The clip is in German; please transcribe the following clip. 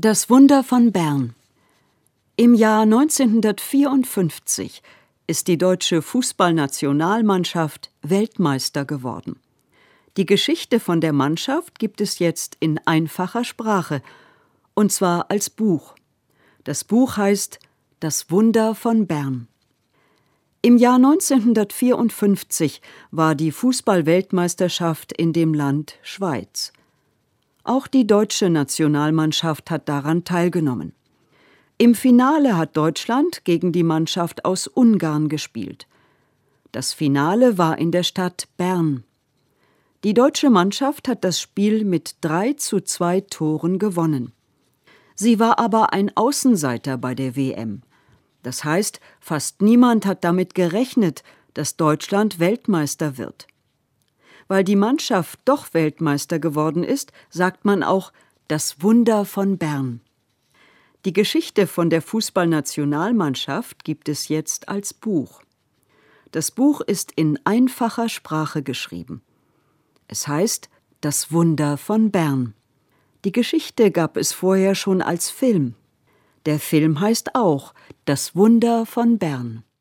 Das Wunder von Bern. Im Jahr 1954 ist die deutsche Fußballnationalmannschaft Weltmeister geworden. Die Geschichte von der Mannschaft gibt es jetzt in einfacher Sprache, und zwar als Buch. Das Buch heißt Das Wunder von Bern. Im Jahr 1954 war die Fußball-Weltmeisterschaft in dem Land Schweiz. Auch die deutsche Nationalmannschaft hat daran teilgenommen. Im Finale hat Deutschland gegen die Mannschaft aus Ungarn gespielt. Das Finale war in der Stadt Bern. Die deutsche Mannschaft hat das Spiel mit 3:2 Toren gewonnen. Sie war aber ein Außenseiter bei der WM. Das heißt, fast niemand hat damit gerechnet, dass Deutschland Weltmeister wird. Weil die Mannschaft doch Weltmeister geworden ist, sagt man auch das Wunder von Bern. Die Geschichte von der Fußballnationalmannschaft gibt es jetzt als Buch. Das Buch ist in einfacher Sprache geschrieben. Es heißt Das Wunder von Bern. Die Geschichte gab es vorher schon als Film. Der Film heißt auch Das Wunder von Bern.